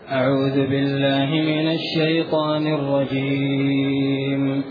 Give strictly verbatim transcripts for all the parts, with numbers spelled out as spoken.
أعوذ بالله من الشيطان الرجيم.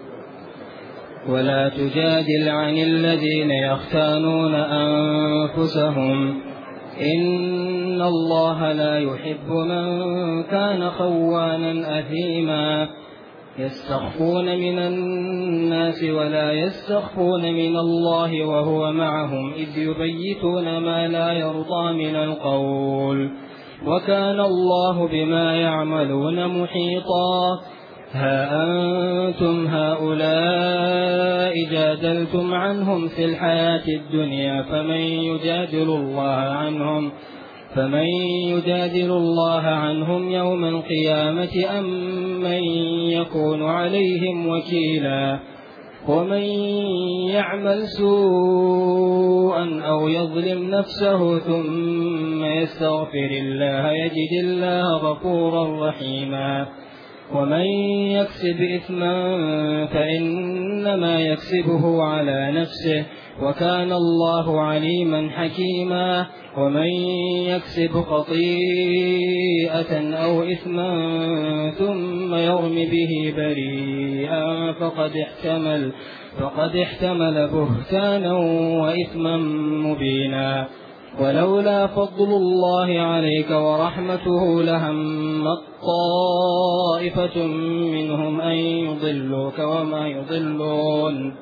ولا تجادل عن الذين يختانون أنفسهم إن الله لا يحب من كان خوانا أثيما يستخفون من الناس ولا يستخفون من الله وهو معهم إذ يبيتون ما لا يرضى من القول وكان الله بما يعملون محيطا. ها أنتم هؤلاء جادلتم عنهم في الحياة الدنيا فمن يجادل الله عنهم فمن يجادل الله عنهم يوم القيامة أم من يكون عليهم وكيلا. ومن يعمل سوءا أو يظلم نفسه ثم يستغفر الله يجد الله غفورا رحيما. ومن يكسب إثما فإنما يكسبه على نفسه وكان الله عليما حكيما. ومن يكسب خطيئة أو إثما ثم يرم به بريئا فقد احتمل فقد احتمل بهتانا وإثما مبينا. ولولا فضل الله عليك ورحمته لهمت طائفة منهم أن يضلوك وما يضلون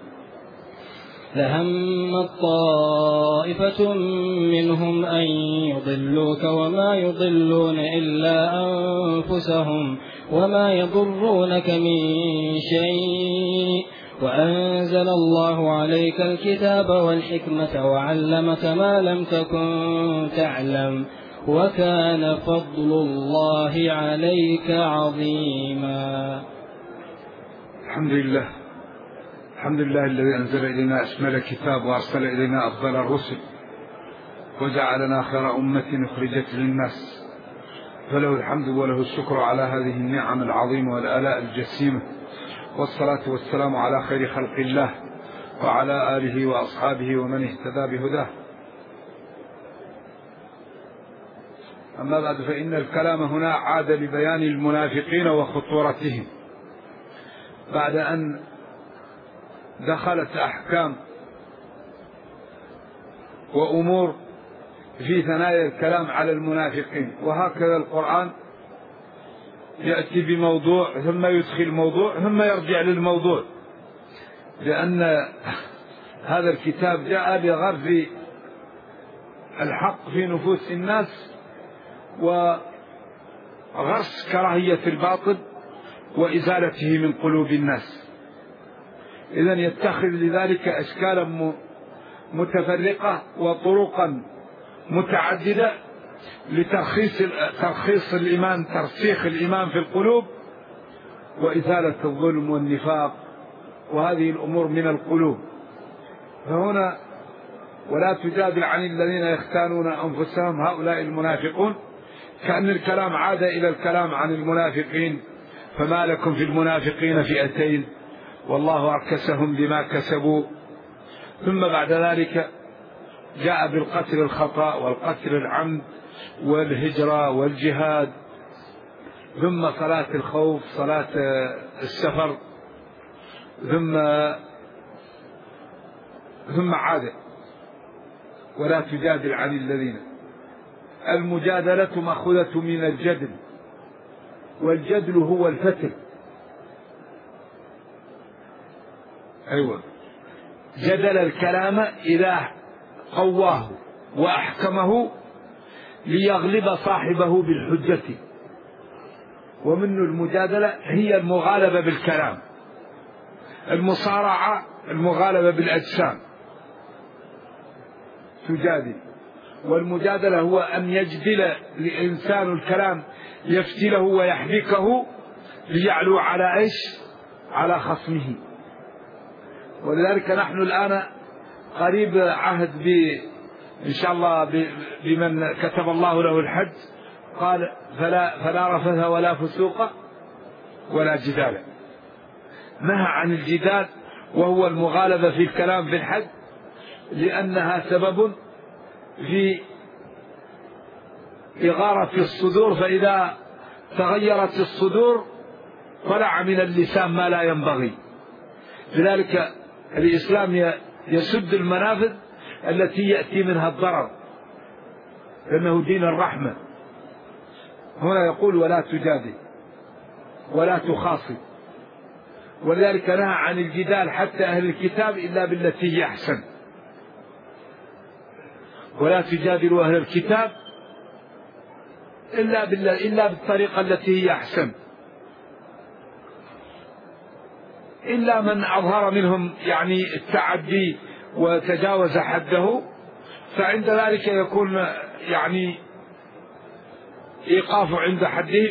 لهمت طائفة منهم أن يضلوك وما يضلون إلا أنفسهم وما يضرونك من شيء وأنزل الله عليك الكتاب والحكمة وعلمك ما لم تكن تعلم وكان فضل الله عليك عظيما. الحمد لله الحمد لله الذي أنزل إلينا أشمل الكتاب وأرسل إلينا أفضل الرسل وجعلنا خير أمة أخرجت للناس، فله الحمد وله الشكر على هذه النعم العظيمة والآلاء الجسيمة، والصلاة والسلام على خير خلق الله وعلى آله وأصحابه ومن اهتدى بهداه. أما بعد، فإن الكلام هنا عاد لبيان المنافقين وخطورتهم بعد أن دخلت أحكام وأمور في ثنايا الكلام على المنافقين. وهكذا القرآن يأتي بموضوع ثم يدخل موضوع ثم يرجع للموضوع، لأن هذا الكتاب جاء لغرس الحق في نفوس الناس وغرس كراهية الباطل وإزالته من قلوب الناس. إذن يتخذ لذلك أشكالا متفرقة وطرقا متعددة لترخيص ترخيص الإيمان، ترسيخ الإيمان في القلوب وإزالة الظلم والنفاق وهذه الأمور من القلوب. فهنا ولا تجادل عن الذين يختانون أنفسهم هؤلاء المنافقون، كأن الكلام عاد إلى الكلام عن المنافقين. فما لكم في المنافقين فئتين والله أركسهم بما كسبوا. ثم بعد ذلك جاء بالقتل الخطأ والقتل العمد والهجرة والجهاد، ثم صلاة الخوف، صلاة السفر، ثم ثم عاد ولا تجادل عن الذين. المجادلة مأخوذة من الجدل، والجدل هو الفتل. أيوة، جدل الكلام إذا قواه وأحكمه ليغلب صاحبه بالحجة. ومن المجادلة هي المغالبة بالكلام، المصارعة المغالبة بالأجسام تجادل. والمجادلة هو أن يجدل الإنسان الكلام يفتله ويحركه ليعلو على إيش؟ على خصمه. ولذلك نحن الآن قريب عهد ب إن شاء الله بمن كتب الله له الحج، قال فلا, فلا رفث ولا فسوق ولا جدال. نهى عن الجدال وهو المغالبة في الكلام في الحج، لأنها سبب في إغارة الصدور، فإذا تغيرت الصدور طلع من اللسان ما لا ينبغي. لذلك الإسلام يسد المنافذ التي يأتي منها الضرر، لأنه دين الرحمة. هنا يقول ولا تجادل ولا تخاصم، ولذلك نهى عن الجدال حتى أهل الكتاب إلا بالتي هي أحسن. ولا تجادلوا أهل الكتاب إلا إلا بالطريقة التي هي أحسن، إلا من أظهر منهم يعني التعدي وتجاوز حده، فعند ذلك يكون يعني إيقافه عند حده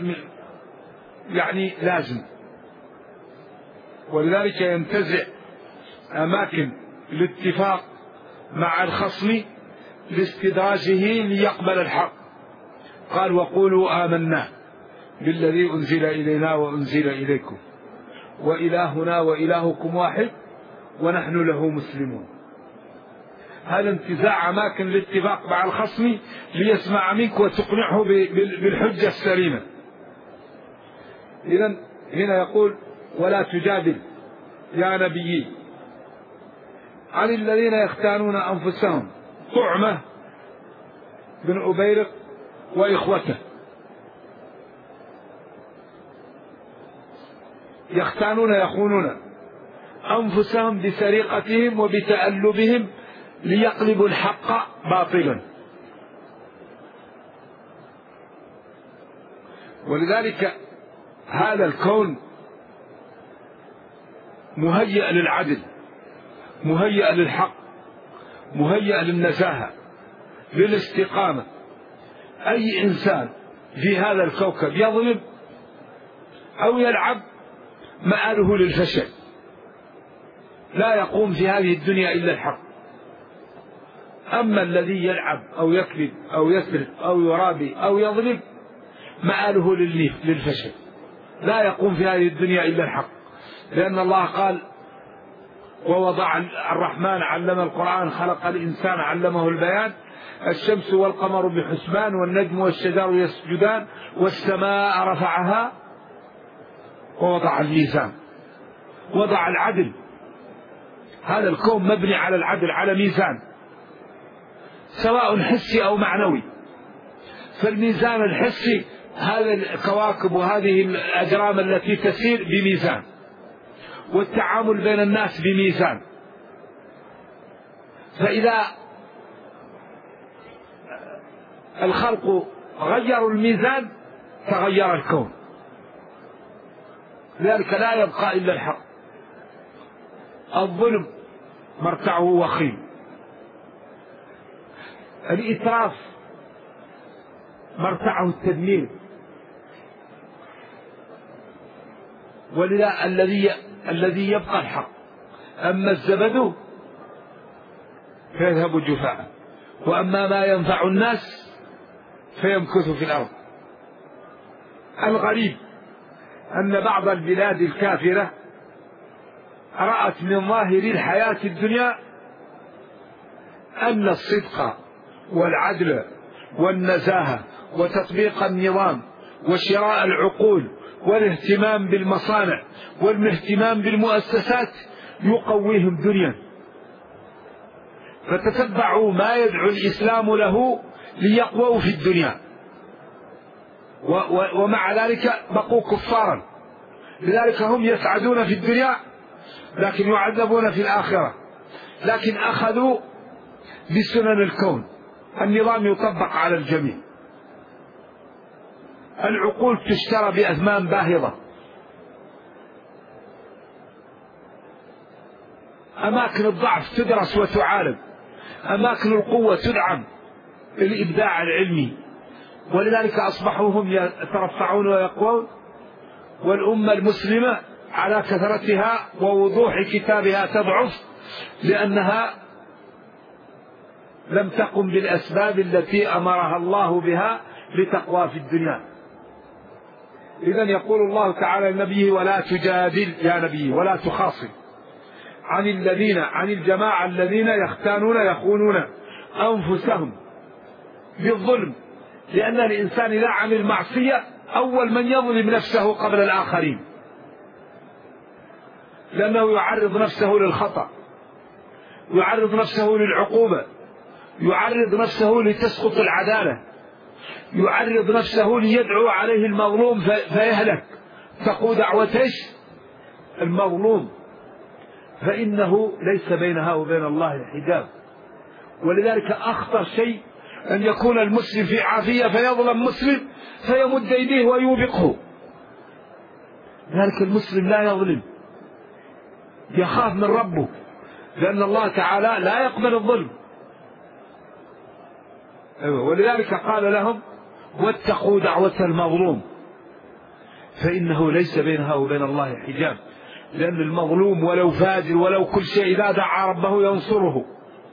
يعني لازم. ولذلك ينتزع أماكن الاتفاق مع الخصم لاستدراجه ليقبل الحق. قال وقولوا آمنا بالذي أنزل إلينا وأنزل إليكم وإلهنا وإلهكم واحد ونحن له مسلمون. هذا انتزاع أماكن الاتفاق مع الخصم ليسمع منك وتقنعه بالحجة السليمة. إذن هنا يقول ولا تجادل يا نبي عن الذين يختانون أنفسهم، طعمة بن أبيرق وإخوته يختانون يخونون أنفسهم بسرقتهم وبتألبهم ليقلبوا الحق باطلا. ولذلك هذا الكون مهيئ للعدل، مهيئ للحق، مهيئ للنزاهة، للاستقامة. أي إنسان في هذا الكوكب يظلم أو يلعب مآله للفشل، لا يقوم في هذه الدنيا إلا الحق. أما الذي يلعب أو يكذب أو يسرق أو يرابي أو يظلم مآله للفشل، لا يقوم في هذه الدنيا إلا الحق. لأن الله قال ووضع الرحمن علم القرآن خلق الإنسان علمه البيان، الشمس والقمر بحسبان والنجم والشجر يسجدان والسماء رفعها ووضع الميزان، وضع العدل. هذا الكون مبني على العدل، على ميزان سواء حسي أو معنوي. فالميزان الحسي هذه الكواكب وهذه الأجرام التي تسير بميزان، والتعامل بين الناس بميزان. فإذا الخلق غيروا الميزان تغير الكون. لذلك لا يبقى إلا الحق. الظلم مرتعه وخيم، الإتراف مرتعه التدمير. ولذا الذي الذي يبقى الحق، أما الزبد فيذهب جفاء، وأما ما ينفع الناس فيمكث في الأرض. الغريب أن بعض البلاد الكافرة رأت من ظاهر الحياة الدنيا أن الصدق والعدل والنزاهة وتطبيق النظام وشراء العقول والاهتمام بالمصانع والاهتمام بالمؤسسات يقويهم دنيا، فتتبعوا ما يدعو الإسلام له ليقووا في الدنيا، ومع ذلك بقوا كفارا. لذلك هم يسعدون في الدنيا لكن يعذبون في الآخرة. لكن أخذوا بسنن الكون، النظام يطبق على الجميع، العقول تشترى بأثمان باهظة، أماكن الضعف تدرس وتعالج، أماكن القوة تدعم الإبداع العلمي. ولذلك أصبحوا هم يترفعون ويقوون، والأمة المسلمة على كثرتها ووضوح كتابها تضعف لأنها لم تقم بالأسباب التي أمرها الله بها لتقوى في الدنيا. إذن يقول الله تعالى لنبيه ولا تجادل يا نبي ولا تخاصم عن الذين عن الجماعة الذين يختانون يخونون أنفسهم بالظلم. لأن الإنسان إذا عمل معصية أول من يظلم نفسه قبل الآخرين، لأنه يعرض نفسه للخطأ، يعرض نفسه للعقوبة، يعرض نفسه لتسقط العدالة، يعرض نفسه ليدعو عليه المظلوم فيهلك. تقول دعوة المظلوم، فإنه ليس بينها وبين الله حجاب. ولذلك أخطر شيء أن يكون المسلم في عافية فيظلم مسلم فيمد يديه ويوبقه. ذلك المسلم لا يظلم، يخاف من ربه، لأن الله تعالى لا يقبل الظلم. ولذلك قال لهم واتقوا دعوة المظلوم فإنه ليس بينها وبين الله حجاب، لأن المظلوم ولو فاجر ولو كل شيء إذا دعا ربه ينصره،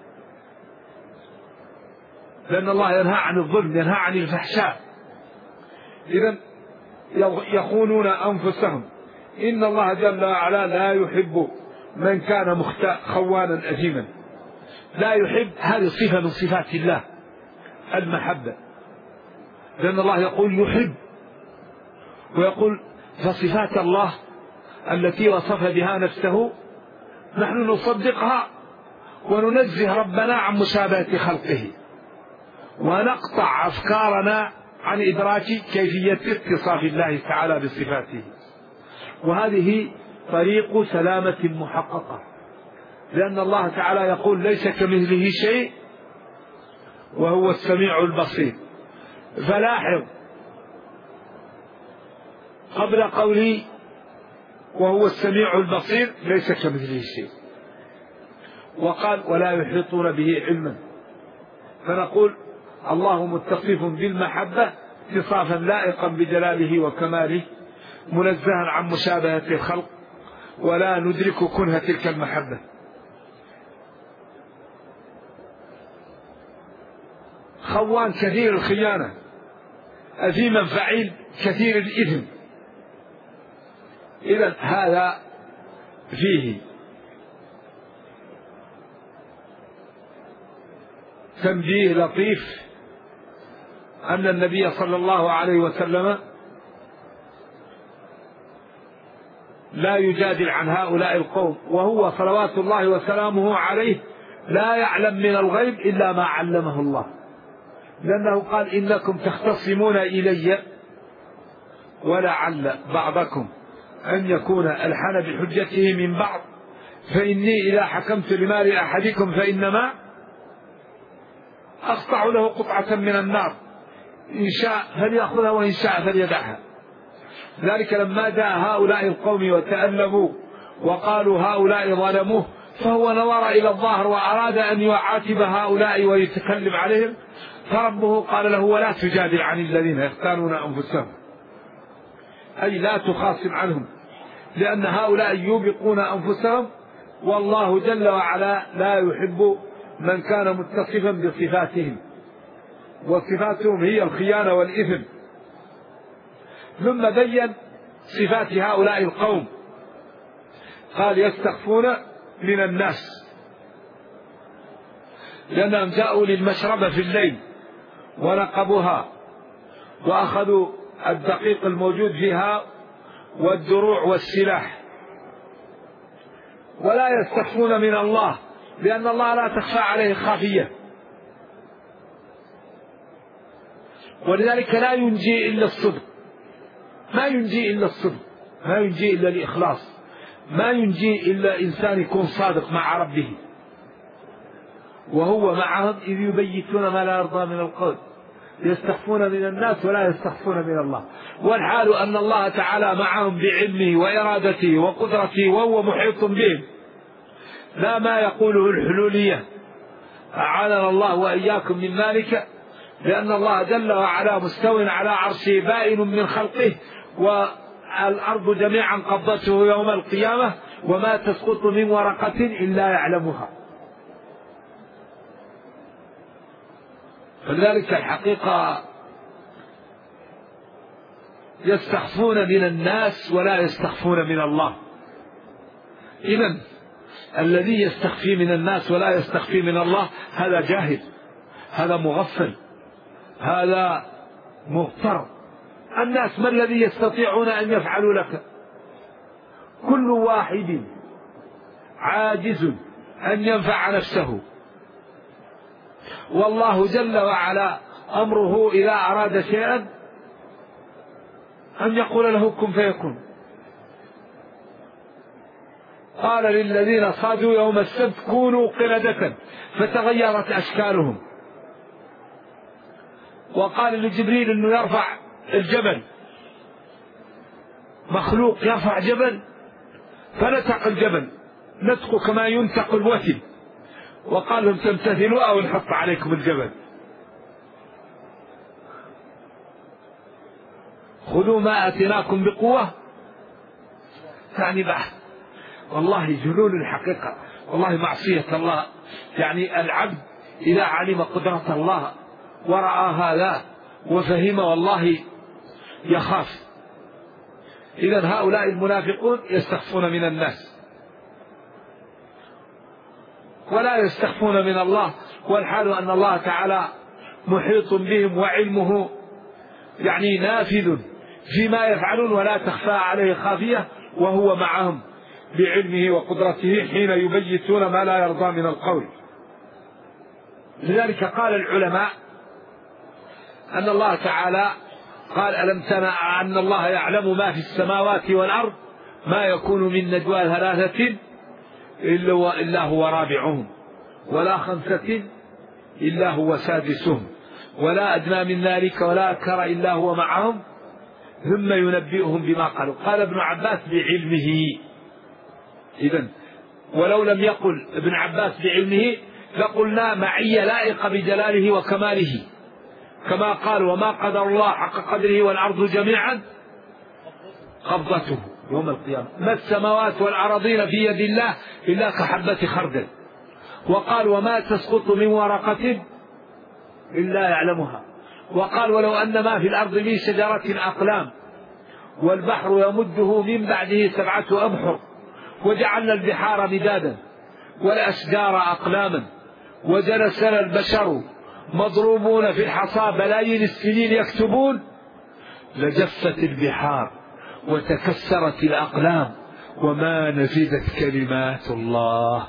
لأن الله ينهى عن الظلم، ينهى عن الفحشاء. إذن يخونون أنفسهم. إن الله جل وعلا لا يحب من كان خوانا أثيما. لا يحب، هذه صفة من صفات الله المحبة، لأن الله يقول يحب، ويقول فصفات الله التي وصف بها نفسه نحن نصدقها وننزه ربنا عن مشابهة خلقه، ونقطع أفكارنا عن إدراك كيفية اتصاف الله تعالى بصفاته. وهذه طريق سلامة محققة، لأن الله تعالى يقول ليس كمثله شيء وهو السميع البصير. فلاحظ قبل قولي وهو السميع البصير ليس كمثله شيء، وقال ولا يحيطون به علما، فنقول الله متصف بالمحبة اتصافا لائقا بجلاله وكماله، منزها عن مشابهة الخلق، ولا ندرك كنه تلك المحبة. خوان كثير الخيانة، أثيما فعيل كثير الإثم. إذن هذا فيه تنبيه لطيف أن النبي صلى الله عليه وسلم لا يجادل عن هؤلاء القوم، وهو صلوات الله وسلامه عليه لا يعلم من الغيب إلا ما علمه الله، لأنه قال إنكم تختصمون إلي ولعل بعضكم أن يكون ألحن بحجته من بعض، فإني إذا حكمت لمال أحدكم فإنما أقطع له قطعة من النار، إن شاء فليأخذها وإن شاء فليدعها. ذلك لما جاء هؤلاء القوم وتألموا وقالوا هؤلاء ظلموه، فهو نظر إلى الظاهر وأراد أن يعاتب هؤلاء ويتكلم عليهم، فربه قال له ولا تجادل عن الذين يختارون أنفسهم، أي لا تخاصم عنهم، لأن هؤلاء يوبقون أنفسهم، والله جل وعلا لا يحب من كان متصفا بصفاتهم، وصفاتهم هي الخيانة والإثم. ثم بين صفات هؤلاء القوم، قال يستخفون من الناس، لأنهم جاءوا للمشربة في الليل ونقبوها وأخذوا الدقيق الموجود فيها والدروع والسلاح، ولا يستخفون من الله، لأن الله لا تخفى عليه خافية، ولذلك لا ينجي إلا الصدق، ما ينجي إلا الصدق، ما ينجي إلا الإخلاص، ما ينجي إلا إنسان يكون صادق مع ربه، وهو معهم إذ يبيتون ما لا يرضى من القول، يستخفون من الناس ولا يستخفون من الله، والحال أن الله تعالى معهم بعلمه وإرادته وقدرته، وهو محيط بهم، لا ما يقوله الحلولية، أعاننا الله وإياكم من ذلك، لأن الله جل وعلا مستو على عرشه بائن من خلقه، والأرض جميعا قبضته يوم القيامة، وما تسقط من ورقة إلا يعلمها. فلذلك الحقيقة يستخفون من الناس ولا يستخفون من الله. إذن الذي يستخفي من الناس ولا يستخفي من الله هذا جاهل، هذا مغفل، هذا مغتر، الناس ما الذي يستطيعون أن يفعلوا لك؟ كل واحد عاجز أن ينفع نفسه، والله جل وعلا أمره إذا أراد شيئا أن يقول له كن فيكون. قال للذين صادوا يوم السبت كونوا قردة فتغيرت أشكالهم، وقال لجبريل أنه يرفع الجبل، مخلوق يرفع جبل فنتق الجبل نتق كما ينتق الوتل، وقال لهم تمتثلوا أو نحط عليكم الجبل، خذوا ما آتيناكم بقوة. يعني بحث والله جلول الحقيقة، والله معصية الله. يعني العبد إذا علم قدرة الله ورأى هذا وفهم والله يخاف. إذن هؤلاء المنافقون يستخفون من الناس ولا يستخفون من الله، والحال أن الله تعالى محيط بهم وعلمه يعني نافذ فيما يفعلون ولا تخفى عليه خافية، وهو معهم بعلمه وقدرته حين يبيتون ما لا يرضى من القول. لذلك قال العلماء أن الله تعالى قال ألم ترى أن الله يعلم ما في السماوات والأرض ما يكون من نجوى ثلاثة إلا هو رابعهم ولا خمسة إلا هو سادسهم ولا أدنى من ذلك ولا أكثر إلا هو معهم ثم ينبئهم بما قالوا. قال ابن عباس بعلمه. إذن ولو لم يقل ابن عباس بعلمه لقلنا معية لائقة بجلاله وكماله، كما قال وما قدر الله حق قدره والأرض جميعا قبضته يوم القيامة ما السماوات والأراضين في يد الله إلا كحبة خردل. وقال وما تسقط من ورقة إلا يعلمها. وقال ولو أن ما في الأرض من شجرة أقلام والبحر يمده من بعده سبعة أبحر وجعلنا البحار مدادا والأشجار أقلاما وجلسنا البشر مضروبون في الحصى بلايين السنين يكتبون لجفت البحار وتكسرت الأقلام وما نفذت كلمات الله.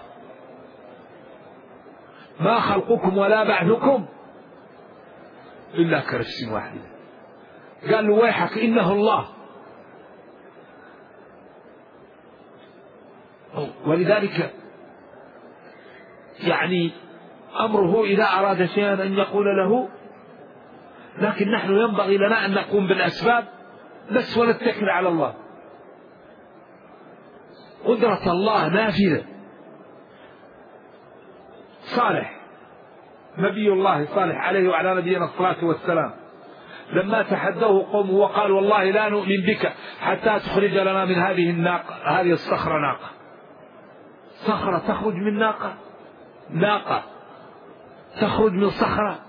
ما خلقكم ولا بعثكم إلا كنفس واحدة. قال له ويحك إنه الله. ولذلك يعني أمره إذا أراد شيئا أن يقول له، لكن نحن ينبغي لنا أن نقوم بالأسباب بس ونتكل على الله. قدرة الله نافذة. صالح نبي الله صالح عليه وعلى نبينا الصلاة والسلام لما تحدوه قومه وقال والله لا نؤمن بك حتى تخرج لنا من هذه الناقة هذه الصخرة ناقة. صخرة تخرج من ناقة، ناقة تخرج من صخرة،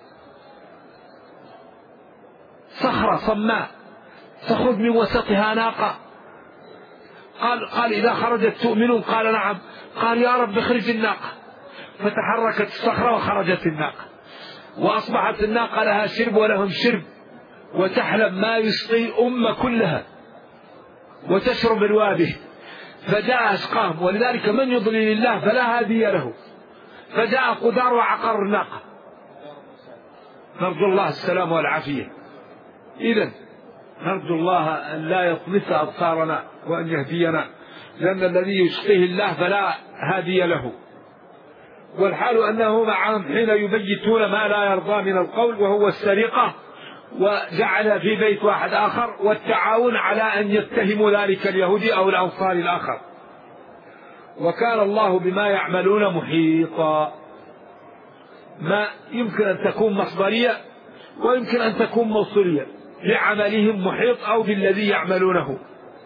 صخرة صماء تخرج من وسطها ناقة. قال قال إذا خرجت تؤمنون؟ قال نعم. قال يا رب اخرج الناقة، فتحركت الصخرة وخرجت الناقة، وأصبحت الناقة لها شرب ولهم شرب، وتحلب ما يسقي أمة كلها وتشرب الوابه. فجاء أسقام، ولذلك من يضلل الله فلا هادي له. فجاء قدار وعقر الناقة. نرجو الله السلام والعافية. إذن نرجو الله أن لا يطمس أبصارنا وأن يهدينا، لأن الذي يشقيه الله فلا هادي له. والحال أنه معهم حين يبيتون ما لا يرضى من القول وهو السرقة، وجعل في بيت واحد آخر والتعاون على أن يتهموا ذلك اليهودي أو الأنصاري الآخر. وكان الله بما يعملون محيطا. ما يمكن أن تكون مصدرية ويمكن أن تكون موصولية، لعملهم محيط أو بالذي يعملونه،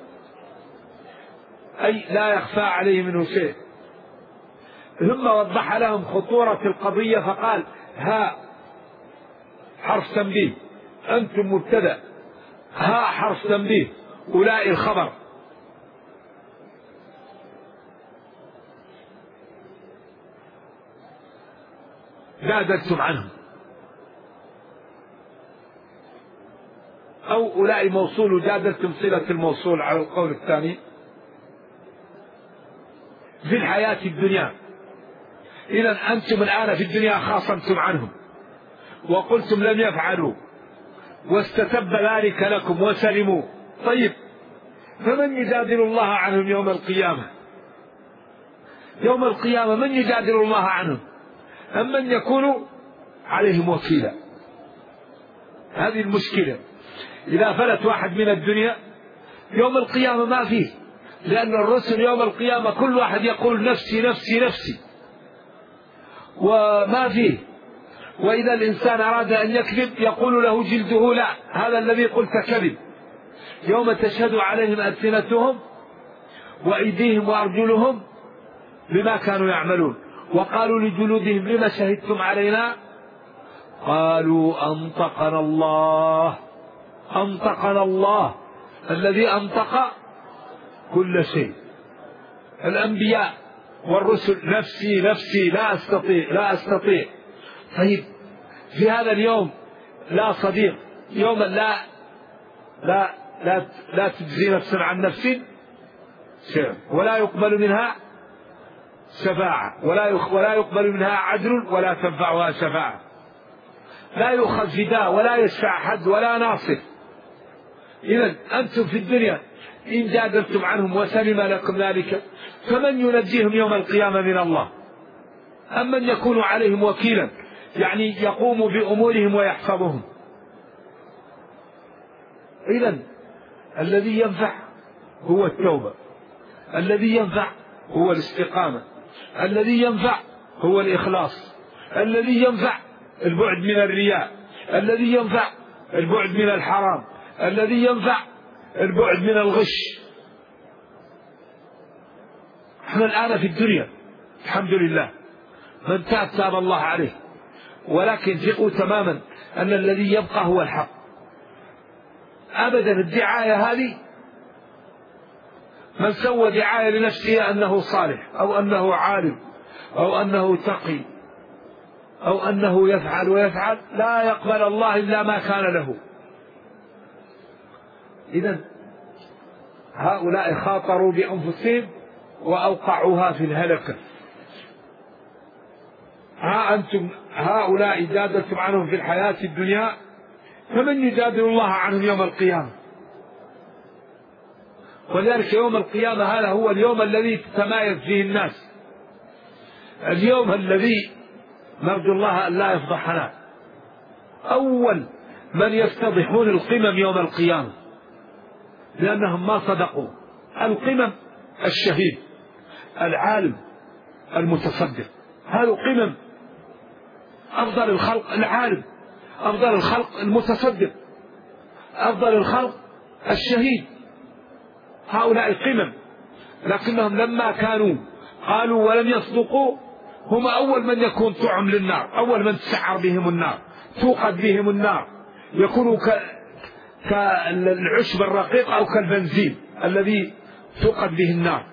أي لا يخفى عليه منه شيء. ثم وضح لهم خطورة القضية فقال ها حرف تنبيه، أنتم مبتدأ، ها حرف تنبيه، أولئك الخبر. لا دلتم عنهم. أو أولئك موصول وجادلتم صلة الموصول على القول الثاني في الحياة الدنيا. إذا أنتم الآن في الدنيا خاصمتم عنهم وقلتم لم يفعلوا واستتب ذلك لكم وسلموا. طيب فمن يجادل الله عنهم يوم القيامة؟ يوم القيامة من يجادل الله عنهم؟ أم من يكون عليهم وكيلا؟ هذه المشكلة. إذا فلت واحد من الدنيا يوم القيامة ما فيه، لأن الرسل يوم القيامة كل واحد يقول نفسي نفسي نفسي وما فيه. وإذا الإنسان أراد أن يكذب يقول له جلده لا، هذا الذي قلت كذب. يوم تشهد عليهم ألسنتهم وأيديهم وأرجلهم بما كانوا يعملون. وقالوا لجلودهم لما شهدتم علينا؟ قالوا أنطقنا الله. أنطقنا الله الذي أنطق كل شيء. الأنبياء والرسل نفسي نفسي لا أستطيع لا أستطيع. طيب في هذا اليوم لا صديق، يوما لا لا لا لا تجزي نفس عن نفس شيء ولا يقبل منها شفاعة ولا ولا يقبل منها عدل ولا تنفعها شفاعة. لا يؤخذ فداء ولا يشفع حد ولا ناصر. إذا أنتم في الدنيا إن جادلتم عنهم وسلم لكم ذلك فمن ينجيهم يوم القيامة من الله؟ أم من يكون عليهم وكيلا يعني يقوم بأمورهم ويحفظهم؟ إذا الذي ينفع هو التوبة، الذي ينفع هو الاستقامة، الذي ينفع هو الإخلاص، الذي ينفع البعد من الرياء، الذي ينفع البعد من الحرام، الذي ينفع البعد من الغش. احنا الآن في الدنيا الحمد لله من تاب تاب الله عليه، ولكن ثقوا تماما أن الذي يبقى هو الحق. أبدا الدعاية هذه من سوى دعاية لنفسه أنه صالح أو أنه عالم أو أنه تقي أو أنه يفعل ويفعل لا يقبل الله إلا ما كان له. إذن هؤلاء خاطروا بأنفسهم وأوقعوها في الهلكة. ها أنتم هؤلاء جادلتم عنهم في الحياة الدنيا فمن يجادل الله عنهم يوم القيامة؟ ولذلك يوم القيامة هذا هو اليوم الذي تتمايز فيه الناس، اليوم الذي نرجو الله أن لا يفضحنا. أول من يفتضحون القمم يوم القيامة لأنهم ما صدقوا. القمم الشهيد العالم المتصدق، هذا قمم. أفضل الخلق العالم، أفضل الخلق المتصدق، أفضل الخلق الشهيد، هؤلاء قمم. لكنهم لما كانوا قالوا ولم يصدقوا هم أول من يكون طعم للنار، أول من تسعر بهم النار، توقد بهم النار، يكونوا كالعشب الرقيق أو كالبنزين الذي توقد به النار.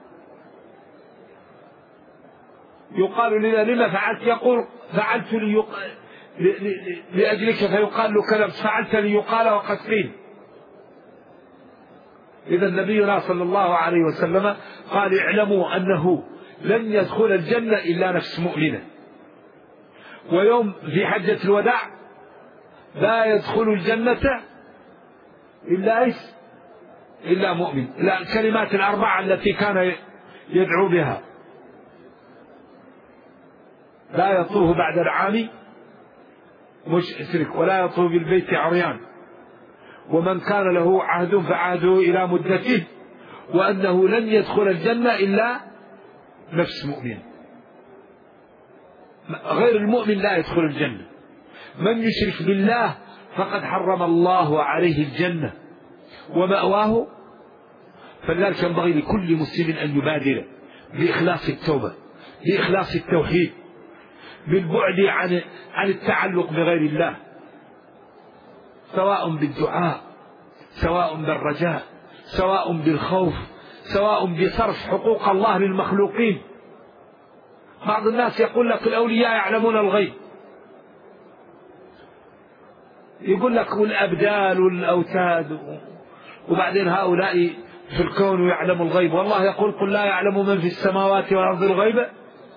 يقال لنا لما فعلت؟ يقول فعلت ليق... لأجلك فيقال له كذا، فعلت ليقال وقد قيل. إذا نبينا صلى الله عليه وسلم قال اعلموا أنه لن يدخل الجنة إلا نفس مؤمنة. ويوم في حجة الوداع لا يدخل الجنة إلا إيش؟ إلا مؤمن. لا الكلمات الأربعة التي كان يدعو بها: لا يطوف بعد العام مشرك ولا يطوف بالبيت عريان ومن كان له عهد فعهده إلى مدته وأنه لن يدخل الجنة إلا نفس مؤمن. غير المؤمن لا يدخل الجنة. من يشرك بالله فقد حرم الله عليه الجنة ومأواه. فلذلك ينبغي لكل مسلم أن يبادر بإخلاص التوبة، بإخلاص التوحيد، بالبعد عن عن التعلق بغير الله، سواء بالدعاء، سواء بالرجاء، سواء بالخوف، سواء بصرف حقوق الله للمخلوقين. بعض الناس يقول لك الأولياء يعلمون الغيب. يقول لك والأبدال والأوتاد، وبعدين هؤلاء في الكون يعلم الغيب، والله يقول قل لا يعلم من في السماوات والأرض الغيب،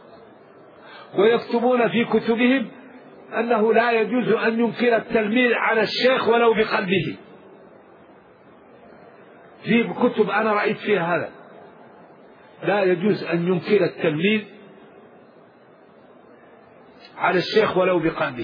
ويكتبون في كتبهم أنه لا يجوز أن ينكر التلميذ على الشيخ ولو بقلبه. في كتب أنا رأيت فيها هذا، لا يجوز أن ينكر التلميذ على الشيخ ولو بقلبه.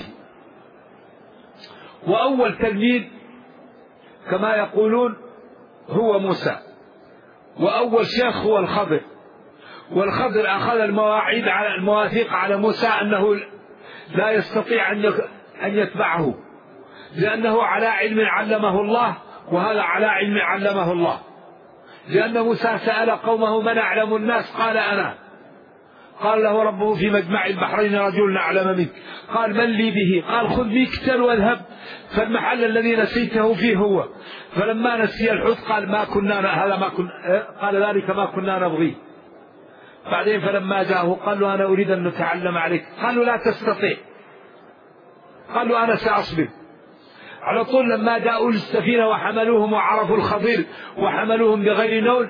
وأول تلميذ كما يقولون هو موسى، وأول شيخ هو الخضر، والخضر أخذ المواعيد على المواثيق على موسى أنه لا يستطيع أن يتبعه، لأنه على علم علمه الله، وهذا على علم علمه الله. لأن موسى سأل قومه من أعلم الناس؟ قال أنا. قال له ربه في مجمع البحرين رجل أعلم منك. قال من لي به؟ قال خذ ميكتل واذهب فالمحل الذي نسيته فيه هو. فلما نسي الحوت قال ما كنا هذا ما كنا قال ذلك ما كنا نبغي. بعدين فلما جاءه قال له أنا أريد أن نتعلم عليك. قالوا لا تستطيع. قال له أنا سأصبر. على طول لما جاءوا للسفينة وحملوهم وعرفوا الخضير وحملوهم بغير نول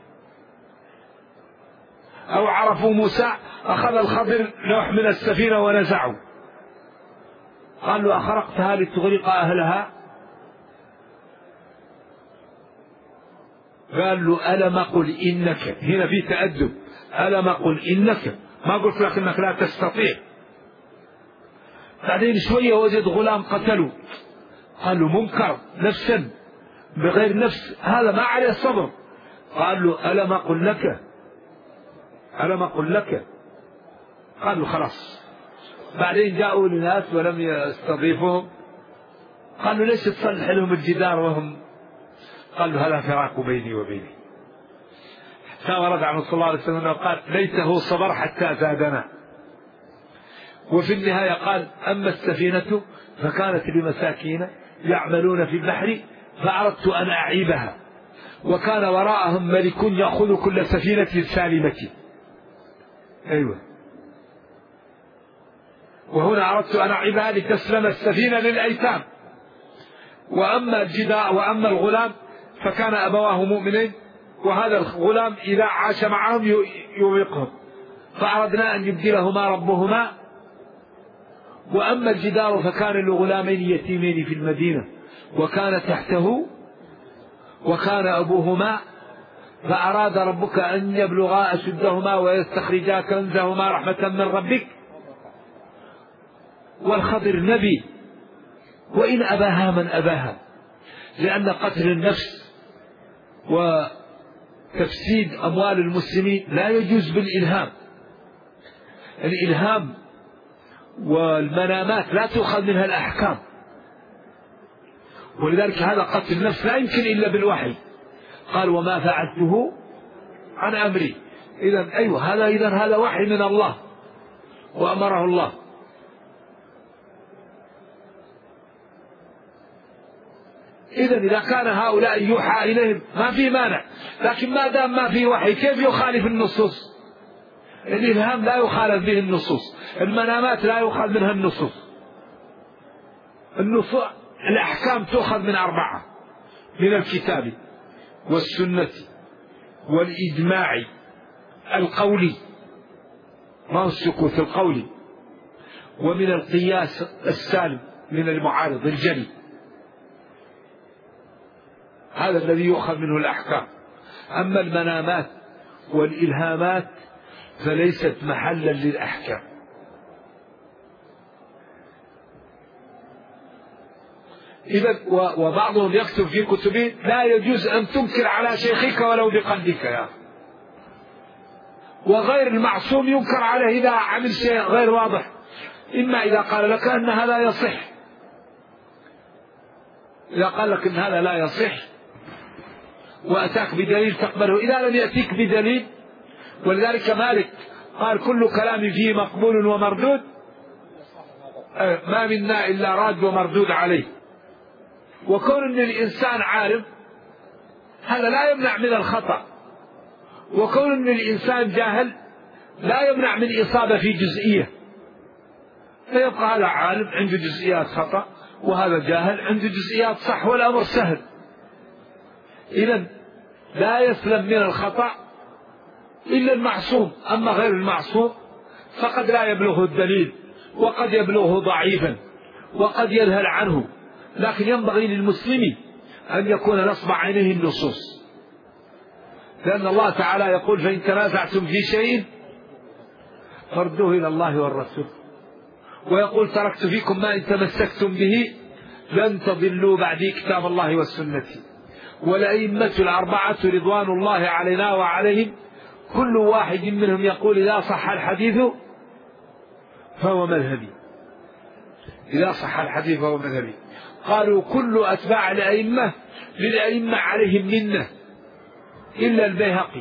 أو عرفوا موسى، أخذ الخضر لوح من السفينة ونزعه. قال له أخرقتها لتغرق أهلها؟ قال له ألم قل إنك، هنا في تأدب، ألم قل إنك، ما قلت لك إنك لا تستطيع. بعدين شوية وجد غلام قتله، قال له منكر نفسا بغير نفس، هذا ما عليه الصبر. قال له ألم قل لك ألم قل لك قال له خلاص. بعدين جاءوا لناس ولم يستضيفوهم، قالوا ليش تصلح لهم الجدار وهم؟ قال له هذا فراق بيني وبيني. حتى ورد عن صلى الله عليه وسلم قال ليته صبر حتى زادنا. وفي النهاية قال أما السفينة فكانت لمساكين يعملون في البحر فأردت أن أعيبها وكان وراءهم ملك يأخذ كل سفينة سالمة. أيوة. وهنا أردت أن أعيبها لتسلم السفينة للأيتام. وأما الجداء وأما الغلام فكان أبواه مؤمنين، وهذا الغلام إذا عاش معهم يوقهم، فأردنا أن يبدلهما ربهما. وأما الجدار فكان لغلامين يتيمين في المدينة وكان تحته وكان أبوهما، فأراد ربك أن يبلغا أشدهما ويستخرجا كنزهما رحمة من ربك. والخضر نبي وإن أباها من أباها، لأن قتل النفس وتفسيد أموال المسلمين لا يجوز بالإلهام. الإلهام والمنامات لا تؤخذ منها الأحكام، ولذلك هذا قتل النفس لا يمكن إلا بالوحي. قال وما فعلته عن أمري. إذن أيوة هذا إذن هذا وحي من الله وأمره الله. إذن إذا كان هؤلاء يوحى إليهم ما في مانع، لكن ما دام ما في وحي كيف يخالف النصوص؟ الإلهام لا يخالف به النصوص، المنامات لا يؤخذ منها النصوص. النصوص الأحكام تؤخذ من أربعة: من الكتاب والسنة والإجماع القولي، ما هو السكوت القولي، ومن القياس السالم من المعارض الجلي. هذا الذي يؤخذ منه الأحكام. أما المنامات والإلهامات فليست محلا للأحكام. إذا وبعضهم يكتب في كتبه لا يجوز أن تنكر على شيخك ولو بقلبك يا أخي. وغير المعصوم ينكر عليه إذا عمل شيء غير واضح، إما إذا قال لك أن هذا يصح، إذا قال لك أن هذا لا يصح وأتاك بدليل تقبله، إذا لم يأتيك بدليل. ولذلك مالك قال كل كلام فيه مقبول ومردود، ما منا إلا راد ومردود عليه. وكون أن الإنسان عالم هذا لا يمنع من الخطأ، وكون أن الإنسان جاهل لا يمنع من إصابة في جزئية، فيبقى هذا عالم عنده جزئيات خطأ وهذا جاهل عنده جزئيات صح والأمر سهل. إذن لا يسلم من الخطأ إلا المعصوم، أما غير المعصوم فقد لا يبلغه الدليل، وقد يبلغه ضعيفا، وقد يذهل عنه. لكن ينبغي للمسلم أن يكون نصب عينه النصوص، لأن الله تعالى يقول: فإن تنازعتم في شيء فردوه إلى الله والرسول. ويقول: تركت فيكم ما إن تمسكتم به لن تضلوا بعدي كتاب الله والسنة. والأئمة الأربعة رضوان الله علينا وعليهم كل واحد منهم يقول: إذا صح الحديث فهو مذهبي، إذا صح الحديث فهو مذهبي. قالوا: كل أتباع الأئمة للأئمة عليهم منة إلا البيهقي،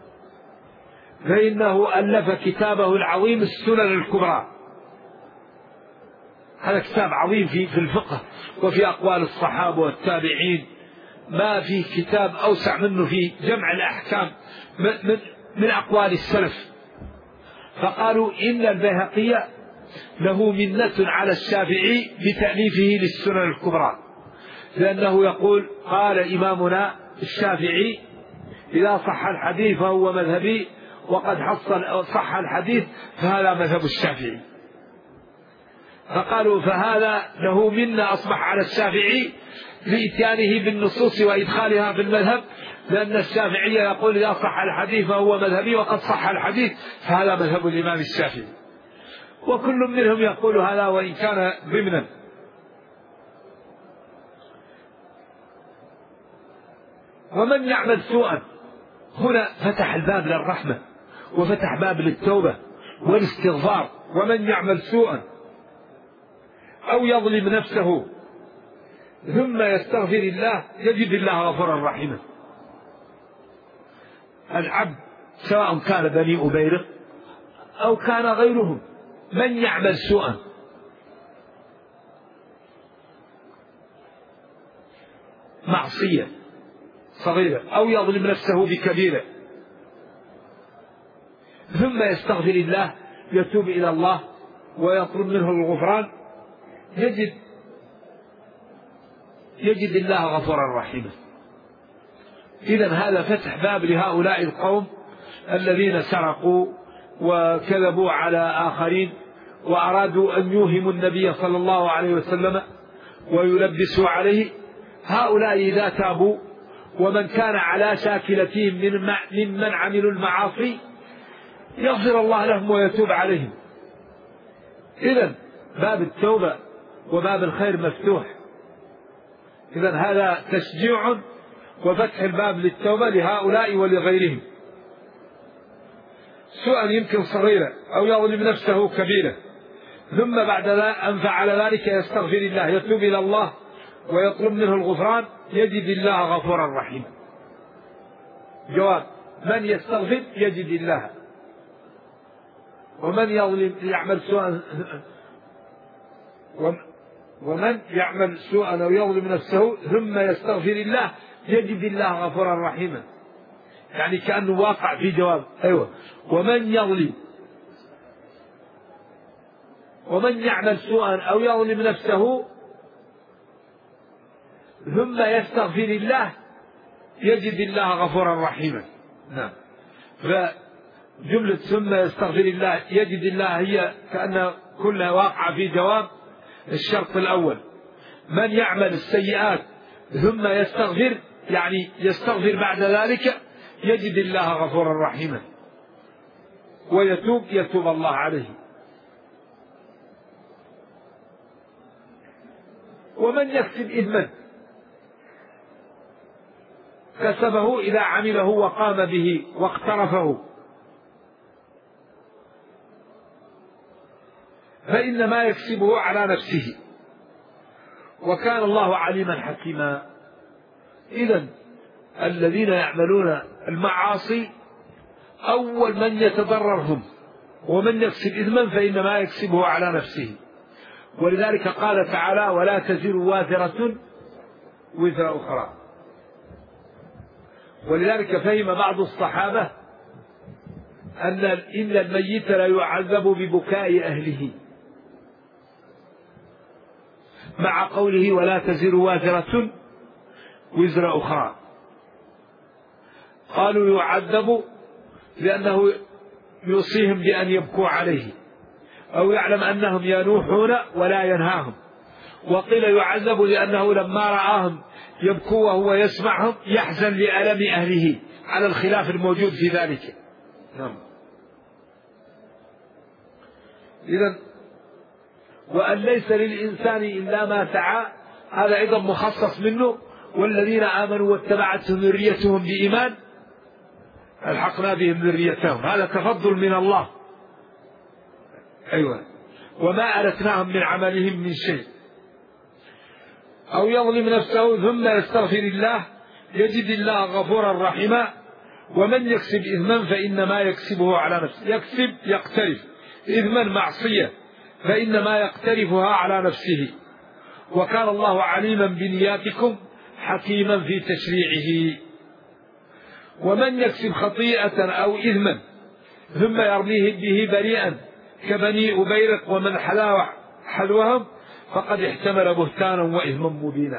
فإنه ألف كتابه العظيم السنن الكبرى. هذا كتاب عظيم في في الفقه وفي أقوال الصحابة والتابعين، ما في كتاب أوسع منه في جمع الأحكام من, من أقوال السلف. فقالوا: إن البيهقي له منة على الشافعي بتأليفه للسنن الكبرى، لأنه يقول: قال إمامنا الشافعي: إذا صح الحديث فهو مذهبي، وقد حصل صح الحديث فهذا مذهب الشافعي. فقالوا: فهذا له منة أصبح على الشافعي لإتيانه بالنصوص وإدخالها في المذهب، لأن الشافعي يقول: إذا صح الحديث فهو مذهبي، وقد صح الحديث فهذا مذهب الإمام الشافعي. وكل منهم يقول هذا وإن كان ضمنا. ومن يعمل سوءا، هنا فتح الباب للرحمة وفتح باب للتوبة والاستغفار. ومن يعمل سوءا أو يظلم نفسه ثم يستغفر الله يجد الله غفورا رحيما. العبد سواء كان بني أبيرق أو كان غيرهم، من يعمل سوءا معصية صغيرة أو يظلم نفسه بكبيرة ثم يستغفر الله، يتوب إلى الله ويطلب منه الغفران، يجد يجد الله غفورا رحيما. إذن هذا فتح باب لهؤلاء القوم الذين سرقوا وكذبوا على آخرين وأرادوا أن يوهموا النبي صلى الله عليه وسلم ويلبسوا عليه. هؤلاء إذا تابوا، ومن كان على شاكلتهم ممن عملوا المعاصي، يغفر الله لهم ويتوب عليهم. إذن باب التوبة وباب الخير مفتوح. إذن هذا تشجيع وفتح الباب للتوبة لهؤلاء ولغيرهم. سوءا يمكن صغيرة أو يظلم نفسه كبيرة، ثم بعد أن فعل ذلك يستغفر الله، يتوب إلى الله ويطلب منه الغفران، يجد الله غفورا رحيما. جواب: من يستغفر يجد الله، ومن يظلم يعمل سوءا ومن يعمل سوءا أو يظلم نفسه ثم يستغفر الله يجد الله غفورا رحيما. يعني كأنه واقع في جواب. أيوة. ومن يظلم ومن يعمل سوءا أو يظلم نفسه ثم يستغفر الله يجد الله غفورا رحيما. نعم. فجملة ثم يستغفر الله يجد الله هي كأن كلها واقعة في جواب الشرط الأول. من يعمل السيئات ثم يستغفر، يعني يستغفر بعد ذلك، يجد الله غفورا رحيما ويتوب يتوب الله عليه. ومن يكسب إثما كسبه إذا عمله وقام به واقترفه، فإنما يكسبه على نفسه، وكان الله عليما حكيما. إذن الذين يعملون المعاصي أول من يتضررهم، ومن يكسب إثما فإنما يكسبه على نفسه. ولذلك قال تعالى: ولا تزر وازرة وزر أخرى. ولذلك فهم بعض الصحابة أن إن الميت لا يعذب ببكاء أهله، مع قوله ولا تزر وازرة وزر أخرى. قالوا يعذب لأنه يوصيهم بأن يبكوا عليه أو يعلم أنهم ينوحون ولا ينهاهم، وقيل يعذب لأنه لما رآهم يبكوا وهو يسمعهم يحزن لألم أهله، على الخلاف الموجود في ذلك. نعم. إذن وأن ليس للإنسان إلا ما سعى، هذا أيضا مخصص منه. والذين آمنوا واتبعتهم ذريتهم بإيمان ألحقنا بهم ذريتهم، هذا تفضل من الله. أيوة. وما ألتناهم من عملهم من شيء. أو يظلم نفسه ثم يستغفر الله يجد الله غفورا رحيما. ومن يكسب إثما فإنما يكسبه على نفسه. يكسب يقترف، إثما معصية فإنما يقترفها على نفسه. وكان الله عليما بنياتكم حكيما في تشريعه. ومن يكسب خطيئة أو إثما ثم يرميه به بريئا كبني أبيرق ومن حلا حلوهم فقد احتمل بهتانا وإثما مبينا.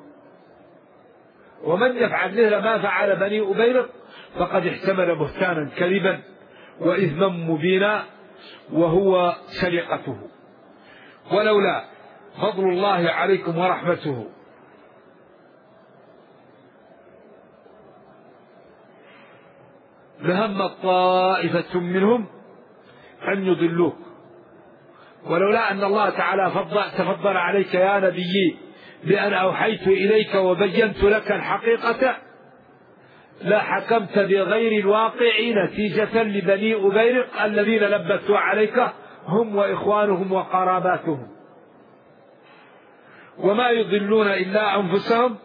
ومن يفعل مثل ما فعل بني أبيرق فقد احتمل بهتانا كذبا وإثما مبينا وهو سرقته. ولولا فضل الله عليكم ورحمته لهم طائفة منهم أن يضلوك. ولولا أن الله تعالى فضل تفضل عليك يا نبي بأن أوحيت إليك وبينت لك الحقيقة لا حكمت بغير الواقع نتيجة لبني أبيرق الذين لبسوا عليك هم وإخوانهم وقراباتهم. وما يضلون إلا أنفسهم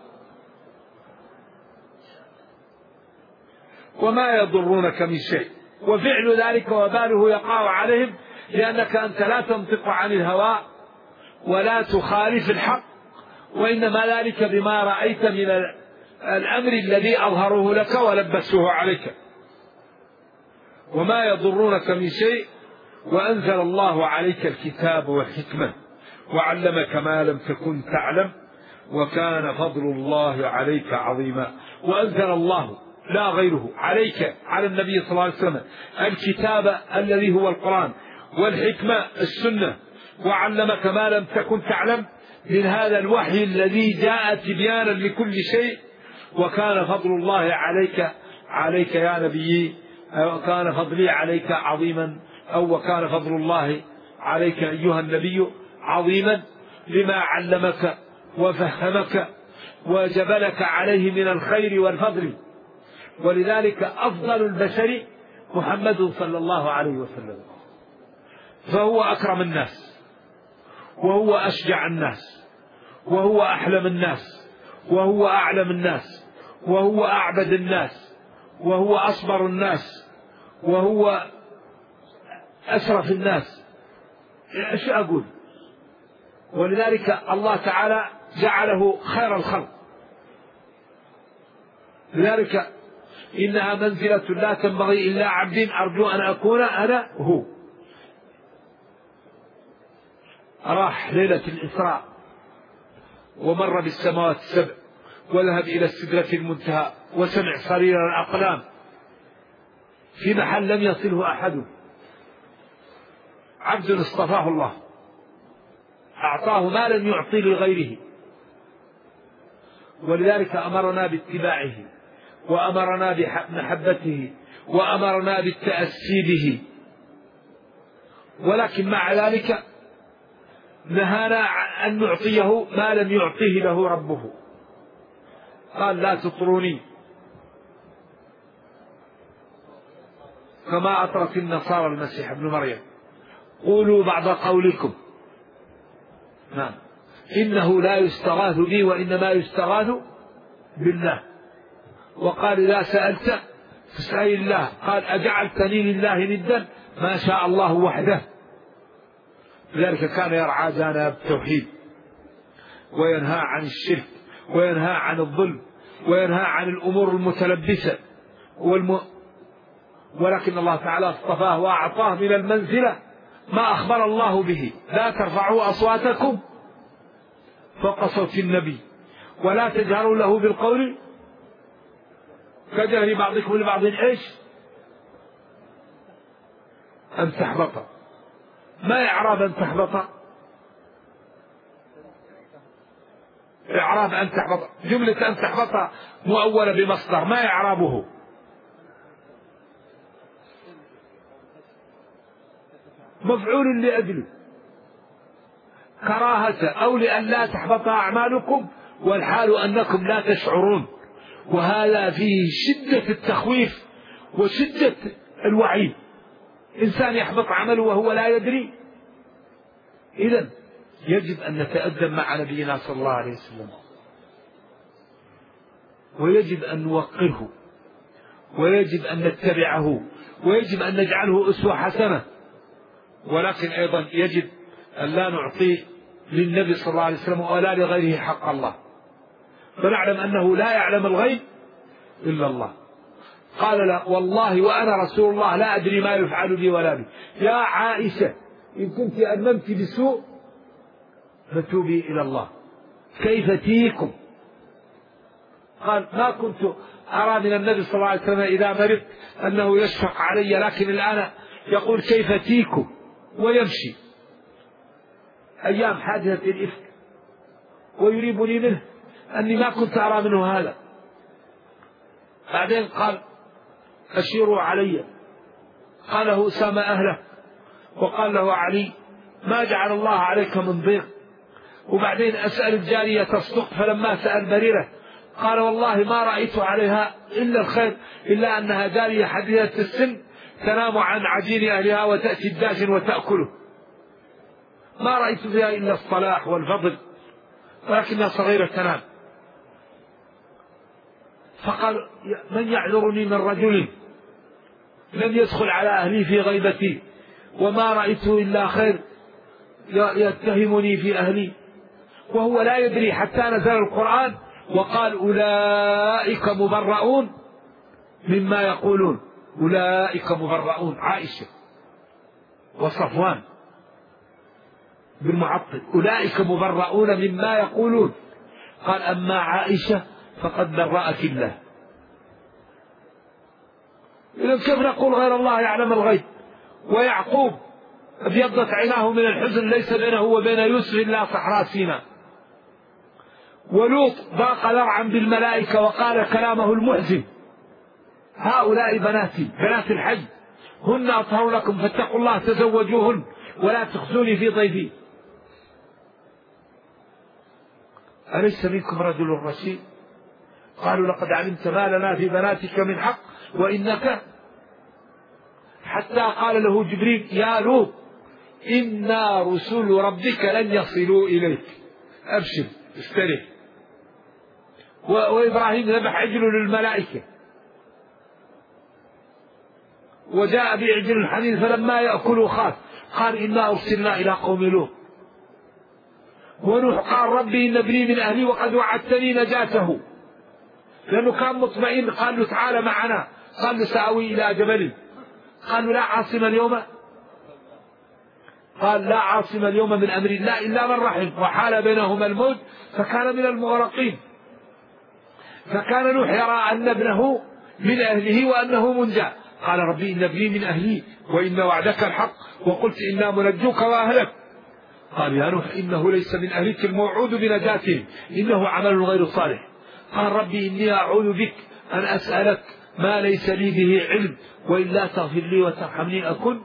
وما يضرونك من شيء. وفعل ذلك وباله يقع عليهم لأنك أنت لا تنطق عن الهوى ولا تخالف الحق، وإنما ذلك بما رأيت من الأمر الذي أظهروه لك ولبسوه عليك. وما يضرونك من شيء. وأنزل الله عليك الكتاب والحكمة وعلمك ما لم تكن تعلم وكان فضل الله عليك عظيما. وأنزل الله لا غيره عليك على النبي صلى الله عليه وسلم الكتاب الذي هو القرآن والحكمة السنة وعلمك ما لم تكن تعلم من هذا الوحي الذي جاء تبيانا لكل شيء. وكان فضل الله عليك عليك يا نبي وكان فضلي عليك عظيما أو وكان فضل الله عليك أيها النبي عظيما لما علمك وفهمك وجبلك عليه من الخير والفضل. ولذلك أفضل البشر محمد صلى الله عليه وسلم، فهو أكرم الناس وهو أشجع الناس وهو أحلم الناس وهو أعلم الناس وهو أعبد الناس وهو أصبر الناس وهو أشرف الناس. إيش أقول؟ ولذلك الله تعالى جعله خير الخلق. لذلك إنها منزلة لا تنبغي إلا عبد أرجو أن أكون أنا هو. راح ليلة الإسراء ومر بالسماوات السبع وذهب إلى السدرة المنتهى وسمع صرير الأقلام في محل لم يصله أحد. عبد اصطفاه الله أعطاه ما لم يعطي لغيره، ولذلك أمرنا باتباعه وأمرنا بمحبته وأمرنا بالتأسي به. ولكن مع ذلك نهانا أن نعطيه ما لم يعطيه له ربه. قال لا تطروني كما أطرت النصارى المسيح ابن مريم، قولوا بعض قولكم. نعم. إنه لا يستغاث بي وإنما يستغاث بالله. وقال إذا سألت فاسأل الله. قال أجعلتني لله ندا ما شاء الله وحده. لذلك كان يرعى جانب التوحيد وينهى عن الشرك وينهى عن الظلم وينهى عن الأمور المتلبسة والم... ولكن الله تعالى اصطفاه وأعطاه من المنزلة ما أخبر الله به. لا ترفعوا أصواتكم فوق صوت النبي ولا تجهروا له بالقول كجهر بعضكم لبعض إيش أن تحبط. ما إعراب أن تحبط؟ إعراب أن تحبط جملة أن تحبط مؤولة بمصدر، ما إعرابه؟ مفعول لأجله كراهة أو لأن لا تحبط أعمالكم والحال أنكم لا تشعرون. وهذا فيه شدة التخويف وشدة الوعيد. إنسان يحبط عمله وهو لا يدري. إذن يجب أن نتأدب مع نبينا صلى الله عليه وسلم، ويجب أن نوقره، ويجب أن نتبعه، ويجب أن نجعله أسوة حسنة. ولكن أيضا يجب أن لا نعطي للنبي صلى الله عليه وسلم ولا لغيره حق الله، فنعلم أنه لا يعلم الغيب إلا الله. قال لا والله وأنا رسول الله لا أدري ما يفعل بي ولا بي. يا عائشة إن كنت ألممت بسوء فتوبي إلى الله. كيف تيكم؟ قال ما كنت أرى من النبي صلى الله عليه وسلم إذا مرضت أنه يشفق علي، لكن الآن يقول كيف تيكم ويمشي. أيام حادثة الإفك ويريبني منه أني ما كنت أرى منه هذا. بعدين قال أشيروا علي. قال له أسامة أهله، وقال له علي ما جعل الله عليك من ضيق. وبعدين أسأل الجارية تصدق، فلما سأل بريرة قال والله ما رأيت عليها إلا الخير، إلا أنها جارية حديثة السن تنام عن عجين أهلها وتأتي الداجن وتأكله، ما رأيت فيها إلا الصلاح والفضل، ولكنها صغيرة تنام. فقال من يعذرني من رجل لم يدخل على أهلي في غيبتي وما رأيته إلا خير يتهمني في أهلي، وهو لا يدري حتى نزل القرآن وقال أولئك مبرؤون مما يقولون. أولئك مبرؤون عائشة وصفوان بن معطل، أولئك مبرؤون مما يقولون. قال أما عائشة فقد برأت الله. إذن كيف نقول غير الله يعلم الغيب؟ ويعقوب ابيضت عيناه من الحزن ليس بينه وبين يوسف إلا صحراء سيناء. ولوط ضاق ذرعا بالملائكة وقال كلامه المحزن هؤلاء بناتي بنات الحي هن أطهر لكم فاتقوا الله تزوجوهن ولا تخزوني في ضيفي. أليس منكم رجل رشيد؟ قالوا لقد علمت ما لنا في بناتك من حق وإنك، حتى قال له جبريل يا لوط إنا رسل ربك لن يصلوا إليك أبشر استرح. وإبراهيم ذبح عجل للملائكة وجاء بعجل حنين فلما يأكلوا خاف قال إنا أرسلنا إلى قوم لوط. ونوح قال ربي إن ابني من أهلي وقد وعدتني نجاته، لأنه كان مطمئن. قال له تعالى معنا، قال له سأوي إلى جبل. قالوا لا عاصم اليوم، قال لا عاصم اليوم من أمر الله إلا من رحم وحال بينهما الموت فكان من المغرقين. فكان نوح يرى أن ابنه من أهله وأنه منجى. قال ربي إن ابني من أهلي وإن وعدك الحق وقلت إنا منجوك وأهلك. قال يا نوح إنه ليس من أهلك الموعود بنجاته إنه عمل غير صالح. قال ربي إني أعوذ بك أن أسألك ما ليس لي به علم وإلا تغفر لي وترحمني أكن.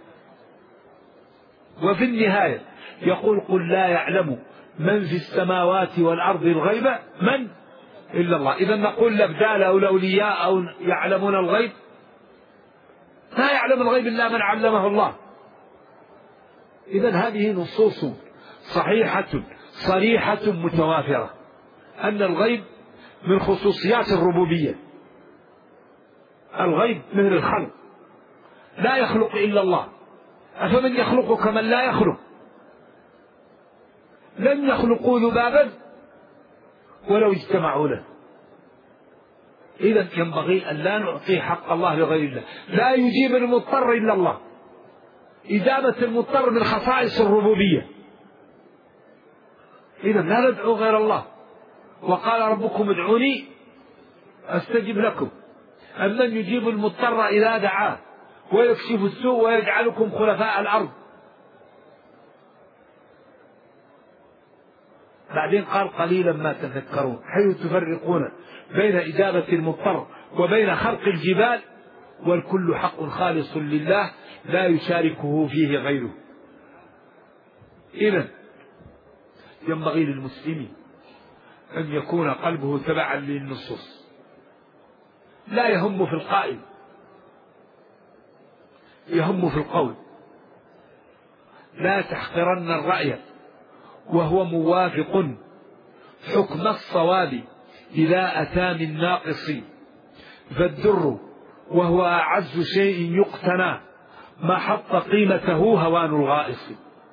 وفي النهاية يقول قل لا يعلم من في السماوات والأرض الغيب من إلا الله. إذا نقول الأبدال أو الأولياء أو يعلمون الغيب؟ لا يعلم الغيب إلا من علمه الله. إذا هذه نصوص صحيحة صريحة متوافرة أن الغيب من خصوصيات الربوبية. الغيب مثل الخلق، لا يخلق إلا الله، أفمن يخلق كمن لا يخلق؟ لن يخلقوا ذبابا ولو اجتمعوا له. إذا ينبغي أن لا نعطي حق الله لغير الله. لا يجيب المضطر إلا الله. إجابة المضطر من خصائص الربوبية. إذا لا ندعو غير الله. وقال ربكم ادعوني أستجب لكم. أمن يجيب المضطر إذا دعاه ويكشف السوء ويجعلكم خلفاء الأرض. بعدين قال قليلا ما تذكرون، حيث تفرقون بين إجابة المضطر وبين خلق الجبال، والكل حق خالص لله لا يشاركه فيه غيره. إذن ينبغي للمسلم أن يكون قلبه تبعا للنصوص، لا يهم في القائل، يهم في القول. لا تحقرن الرأي وهو موافق حكم الصواب إذا أتى من ناقص، فالدر وهو أعز شيء يقتنى ما حط قيمته هوان الغائص.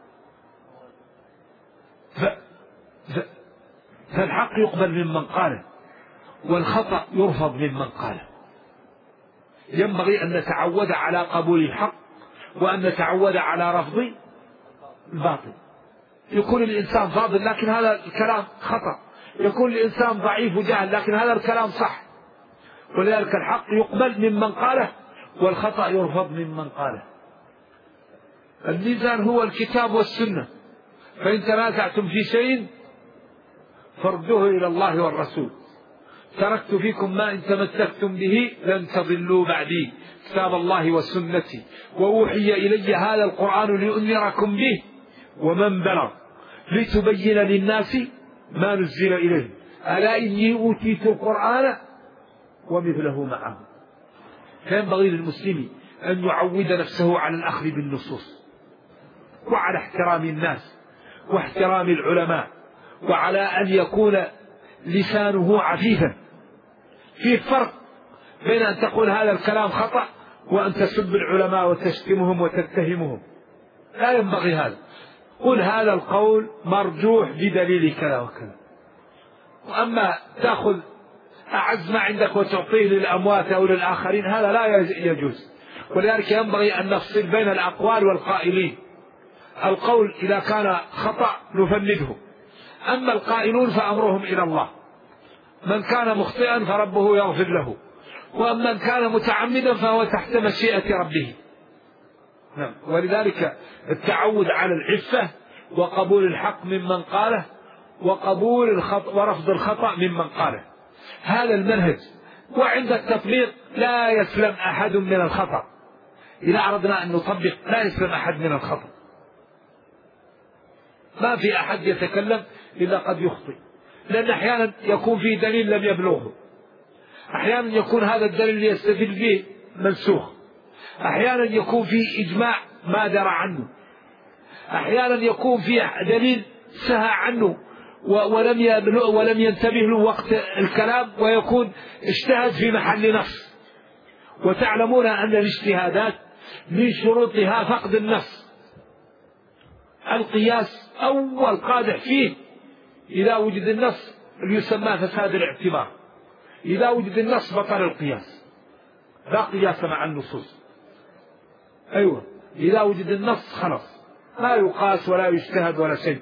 ف... ف... فالحق يقبل ممن قاله، والخطأ يرفض ممن قاله. ينبغي أن نتعود على قبول الحق وأن نتعود على رفض الباطل. يكون الإنسان فاضل لكن هذا الكلام خطأ، يكون الإنسان ضعيف وجهل لكن هذا الكلام صح. ولذلك الحق يقبل ممن قاله والخطأ يرفض ممن قاله. الميزان هو الكتاب والسنة، فإن تنازعتم في شيء فردوه إلى الله والرسول. تركت فيكم ما إن تمسكتم به لن تضلوا بعدي، كتاب الله وسنتي، وأوحي إلي هذا القرآن لأنذركم به ومن بلغ لتبين للناس ما نزل إليه، ألا إني أوتيت القرآن ومثله معه. فينبغي للمسلم أن يعود نفسه على الأخذ بالنصوص، وعلى احترام الناس واحترام العلماء، وعلى أن يكون لسانه عفيفا. في فرق بين أن تقول هذا الكلام خطأ وأن تسب العلماء وتشتمهم وتتهمهم، لا ينبغي هذا. قل هذا القول مرجوح بدليل كذا وكذا. وأما تأخذ أعز ما عندك وتعطيه للأموات أو للآخرين، هذا لا يجوز. ولذلك ينبغي أن نفصل بين الأقوال والقائلين. القول إذا كان خطأ نفنده، أما القائلون فأمرهم إلى الله، من كان مخطئا فربه يغفر له، ومن كان متعمدا فهو تحت مشيئة ربه. نعم. ولذلك التعود على العفة وقبول الحق ممن قاله، وقبول الخطأ ورفض الخطأ ممن قاله، هذا المنهج. وعند التطبيق لا يسلم أحد من الخطأ. إذا أردنا أن نطبق لا يسلم أحد من الخطأ، ما في أحد يتكلم إلا قد يخطئ، لأن أحيانا يكون فيه دليل لم يبلغه، أحيانا يكون هذا الدليل يستدل به منسوخ، أحيانا يكون فيه إجماع ما درى عنه، أحيانا يكون فيه دليل سهى عنه ولم يبلغ ولم ينتبه له وقت الكلام، ويكون اجتهد في محل نص. وتعلمون أن الاجتهادات من شروطها فقد النص. القياس أول قادح فيه إذا وجد النص يسمى فساد الاعتبار. إذا وجد النص بطل القياس، لا قياس مع النصوص. أيوة، إذا وجد النص خلاص لا يقاس ولا يجتهد ولا شيء.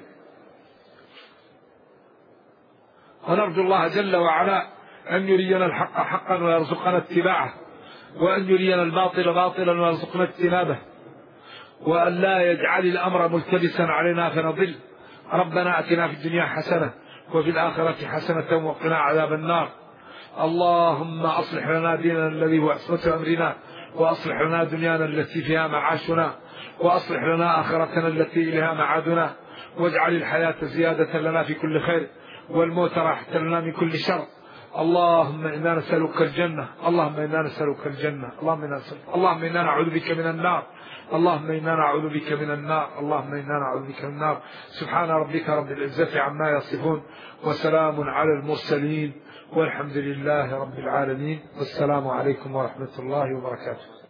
ونرجو الله جل وعلا أن يرينا الحق حقا ويرزقنا اتباعه، وأن يرينا الباطل باطلا ويرزقنا اجتنابه، وأن لا يجعل الأمر ملتبسا علينا فنضل. ربنا آتنا في الدنيا حسنة وفي الآخرة حسنة وقنا عذاب النار. اللهم أصلح لنا ديننا الذي هو عصمة أمرنا، وأصلح لنا دنيانا التي فيها معاشنا، وأصلح لنا آخرتنا التي إليها معادنا، واجعل الحياة زيادة لنا في كل خير والموت راحة لنا من كل شر. اللهم إنا نسألك الجنة، اللهم إنا نسألك الجنة، اللهم إنا نسألك، اللهم إنا نعوذ بك من النار، اللهم إنا نعوذ بك من النار، اللهم إنا نعوذ بك من النار. سبحان ربك رب العزة عما يصفون، وسلام على المرسلين، والحمد لله رب العالمين، والسلام عليكم ورحمة الله وبركاته.